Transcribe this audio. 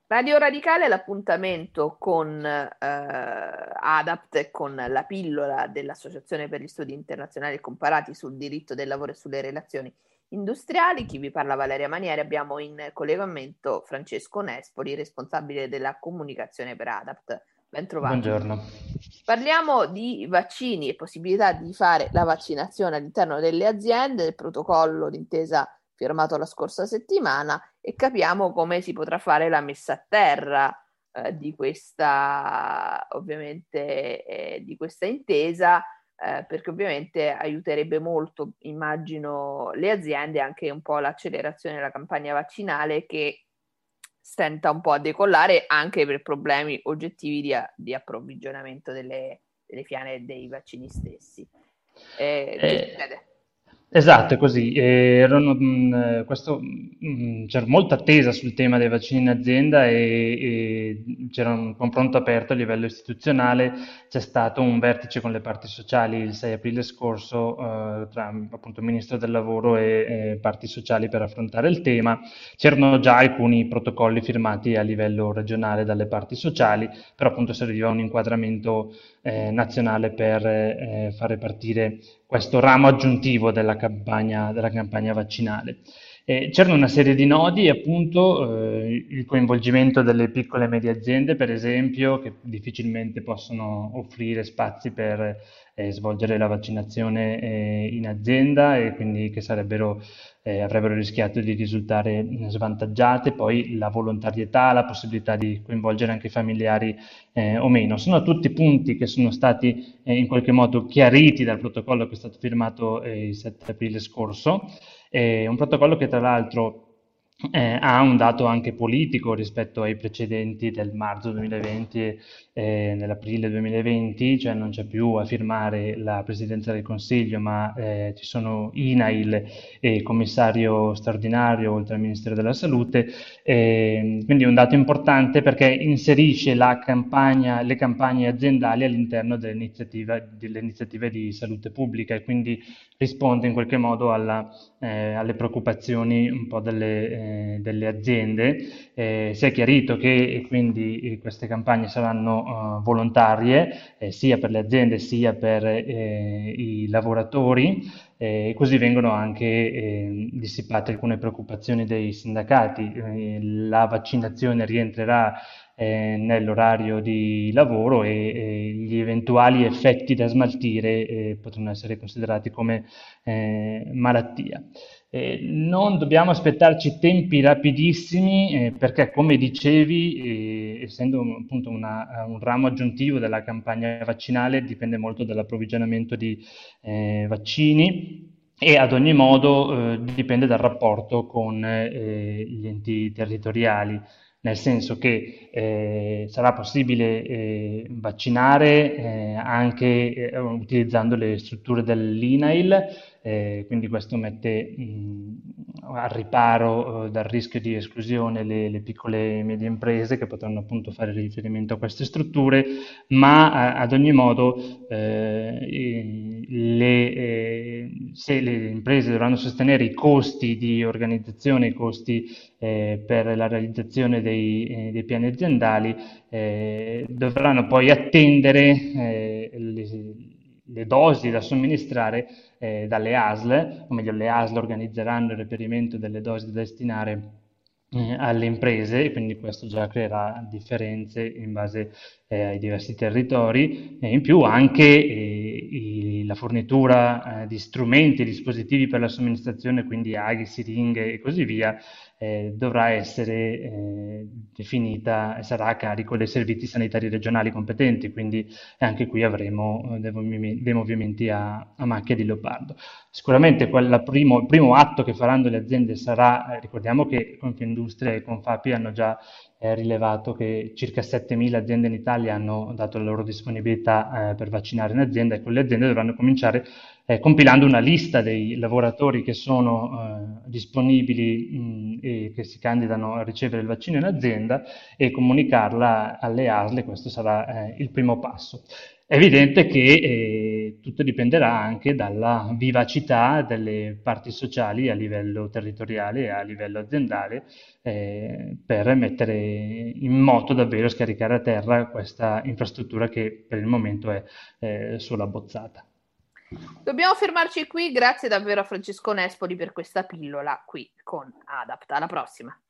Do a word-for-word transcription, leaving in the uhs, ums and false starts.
Radio Radicale è l'appuntamento con eh, ADAPT e con la pillola dell'Associazione per gli Studi Internazionali e Comparati sul diritto del lavoro e sulle relazioni industriali. Chi vi parla Valeria Manieri, abbiamo in collegamento Francesco Nespoli, responsabile della comunicazione per ADAPT. Ben trovato. Buongiorno. Parliamo di vaccini e possibilità di fare la vaccinazione all'interno delle aziende, del protocollo d'intesa firmato la scorsa settimana e capiamo come si potrà fare la messa a terra eh, di questa, ovviamente, eh, di questa intesa, eh, perché ovviamente aiuterebbe molto, immagino, le aziende, anche un po' l'accelerazione della campagna vaccinale che stenta un po' a decollare anche per problemi oggettivi di, di approvvigionamento delle, delle fiane e dei vaccini stessi. Eh, che Eh, succede? esatto, è così. Eh, erano, mh, questo, mh, c'era molta attesa sul tema dei vaccini in azienda e, e c'era un confronto aperto a livello istituzionale. C'è stato un vertice con le parti sociali il sei aprile scorso, eh, tra appunto il Ministro del Lavoro e, e parti sociali per affrontare il tema. C'erano già alcuni protocolli firmati a livello regionale dalle parti sociali, però appunto serviva un inquadramento eh, nazionale per eh, fare partire questo ramo aggiuntivo della campagna, della campagna vaccinale. Eh, c'erano una serie di nodi, appunto, eh, il coinvolgimento delle piccole e medie aziende, per esempio, che difficilmente possono offrire spazi per eh, svolgere la vaccinazione eh, in azienda e quindi che sarebbero, eh, avrebbero rischiato di risultare svantaggiate, poi la volontarietà, la possibilità di coinvolgere anche i familiari eh, o meno. Sono tutti punti che sono stati eh, in qualche modo chiariti dal protocollo che è stato firmato eh, il sette aprile scorso. È un protocollo che tra l'altro eh, ha un dato anche politico rispetto ai precedenti del marzo duemilaventi e eh, nell'aprile duemilaventi, cioè non c'è più a firmare la Presidenza del Consiglio, ma eh, ci sono I N A I L e commissario straordinario oltre al Ministero della Salute, eh, quindi è un dato importante perché inserisce la campagna, le campagne aziendali all'interno dell'iniziativa, delle iniziative di salute pubblica e quindi risponde in qualche modo alla, eh, alle preoccupazioni un po' delle, eh, delle aziende. Eh, si è chiarito che quindi eh, queste campagne saranno eh, volontarie eh, sia per le aziende sia per eh, i lavoratori eh, e così vengono anche eh, dissipate alcune preoccupazioni dei sindacati. Eh, la vaccinazione rientrerà eh, nell'orario di lavoro e, e gli eventuali effetti da smaltire eh, potranno essere considerati come eh, malattia. Eh, non dobbiamo aspettarci tempi rapidissimi eh, perché, come dicevi, eh, essendo un- appunto una- un ramo aggiuntivo della campagna vaccinale, dipende molto dall'approvvigionamento di eh, vaccini e ad ogni modo eh, dipende dal rapporto con eh, gli enti territoriali, nel senso che eh, sarà possibile eh, vaccinare eh, anche eh, utilizzando le strutture dell'I N A I L, eh, quindi questo mette mh, al riparo eh, dal rischio di esclusione le, le piccole e medie imprese che potranno appunto fare riferimento a queste strutture, ma a- ad ogni modo eh, i- le, eh, se le imprese dovranno sostenere i costi di organizzazione, i costi eh, per la realizzazione dei, eh, dei piani aziendali, eh, dovranno poi attendere eh, le, le dosi da somministrare eh, dalle A S L, o meglio le A S L organizzeranno il reperimento delle dosi da destinare eh, alle imprese e quindi questo già creerà differenze in base eh, ai diversi territori e in più anche eh, i- la fornitura eh, di strumenti e dispositivi per la somministrazione, quindi aghi, siringhe e così via, eh, dovrà essere eh, definita e sarà a carico dei servizi sanitari regionali competenti, quindi anche qui avremo eh, dei movimi- dei movimenti a, a macchia di leopardo. Sicuramente quella primo- il primo atto che faranno le aziende sarà, eh, ricordiamo che Confindustria e Confapi hanno già eh, rilevato che circa settemila aziende in Italia hanno dato la loro disponibilità eh, per vaccinare in azienda e quelle aziende dovranno cominciare eh, compilando una lista dei lavoratori che sono eh, disponibili mh, e che si candidano a ricevere il vaccino in azienda e comunicarla alle A S L, e questo sarà eh, il primo passo. È evidente che e tutto dipenderà anche dalla vivacità delle parti sociali a livello territoriale e a livello aziendale, eh, per mettere in moto davvero scaricare a terra questa infrastruttura che per il momento è eh, solo abbozzata. Dobbiamo fermarci qui, grazie davvero a Francesco Nespoli per questa pillola qui con Adapt. Alla prossima.